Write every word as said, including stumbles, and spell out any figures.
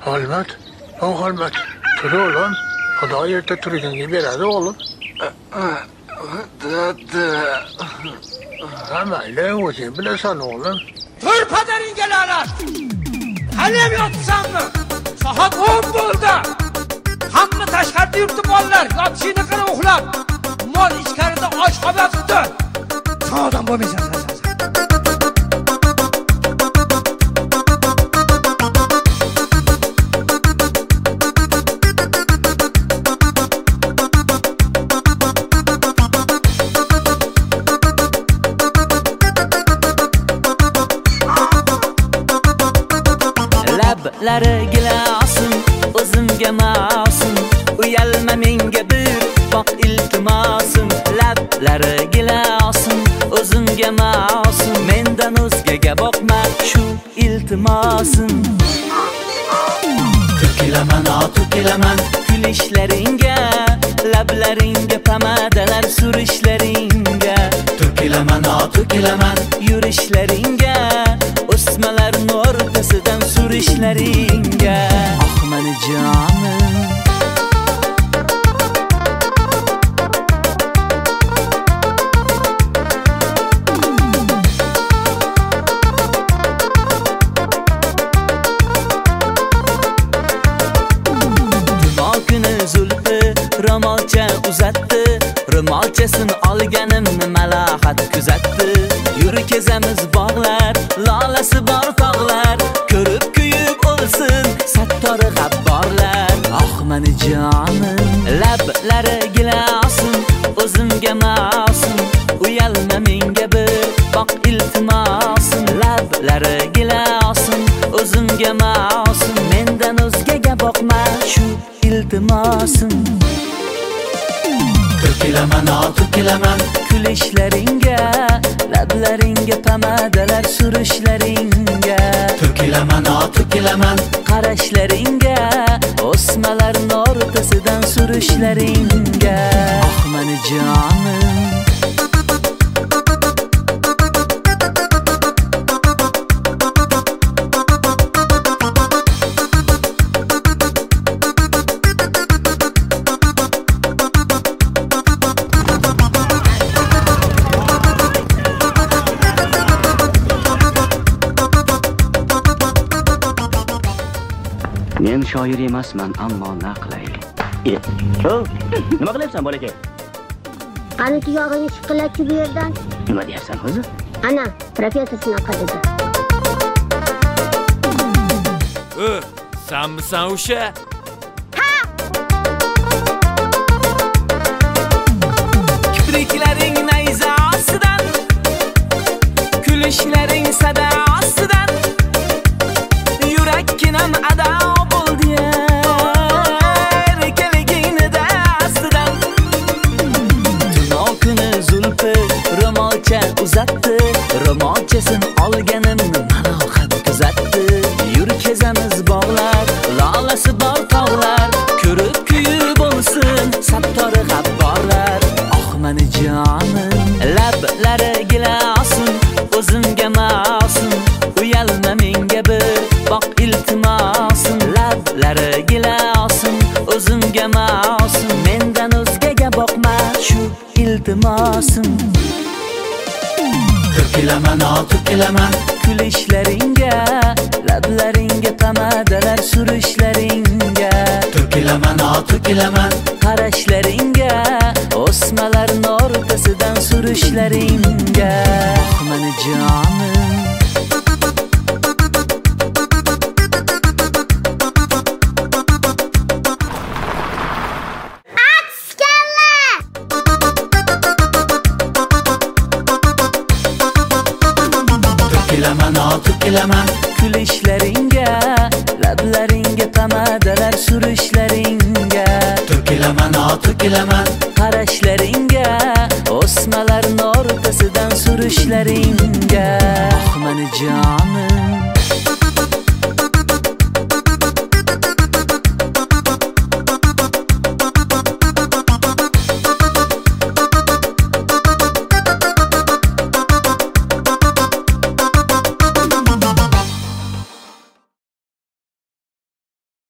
Hurmat, o hurmat. Tur oğlum. Xudo erta turganga beradi oğlum. Dada. Ha mayli, o'zing bilasan o'g'lim. Tur padaringga la'nat. Haliyam yotsanmi? Soat o'n bo'ldi. Hamma tashqarida yuribdi bolalar. Yotishini qara uxlab. Mol ichkarida osh qolyapti. Odam bo'lmaysan sen. Lablari gilasin, o'zimga ma'sum, uyalma menga bir boq iltimosim. Lablari gilasin, o'zimga ma'sum, mendan o'zgaga boqma shu iltimosim. To'kilaman, o to'kilaman kulishlaringga, lablaringga pomadalar surishlaringga. To'kilaman, o to'kilaman yurishlaringga, o'smalarning o'rtasidan surishlaringga. Oh meni jonim, juma kuni zulfi ro'molcha uzatdi, ro'molchasini olganimni malahat kuzatdi. Yur kezamiz bog'lar, lolasi bor tog'lar, ko'rib kuyib o'lsin sattori g'abborlar. Oh meni jonim, lablari gilasin, o'zimga ma'sum, uyalma menga bir boq iltimosim. Lablari gilasin, o'zimga ma'sum, mendan o'zgaga boqma shu iltimosim. To'kilaman, o to'kilaman kulishlaringga, lablaringga pomadalar surishlaringga. To'kilaman, o to'kilaman qarashlaringga, o'smalarning o'rtasidan surishlaringga. Oh meni jonim, men shoir emasman, ammo na qilay. O, nima qilyapsan bolakay? Qani tuyog'ini chiqilakchi bu yerdan. Nima deyapsan o'zi? Ana, professor shunaqa dedi. O, sanmisan o'sha? Ha! Kipriklaring nayza ostidan, kulishlaring sada ostidan, yurakkinam ado bo'ldi erkaligingni dastidan. Tuna kuni zulfi ro'molcha uzatdi, ro'molchasini olganimni malohat kuzatdi. Yur kezamiz bog'lar, lolasi bor tog'lar, ko'rib kuyib bo'lsin sattori g'abborlar. Oh meni jonim, lablari gilasin, o'zimga ma'sum, uyalma menga bir boq iltimosim. Lablari gilasin, o'zimga ma'sum, mendan o'zgaga boqma shu iltimosim. To'kilaman, o to'kilaman kulishlaringga, lablaringga pomadalar surishlaringga. To'kilaman, o to'kilaman qarashlaringga, o'smalarning o'rtasidan surishlaringga. Oh meni jonim, to'kilaman, o to'kilaman kulishlaringga, lablaringga pomadalar surishlaringga. To'kilaman, o to'kilaman qarashlaringga, o'smalarning o'rtasidan surishlaringga. Oh meni jonim,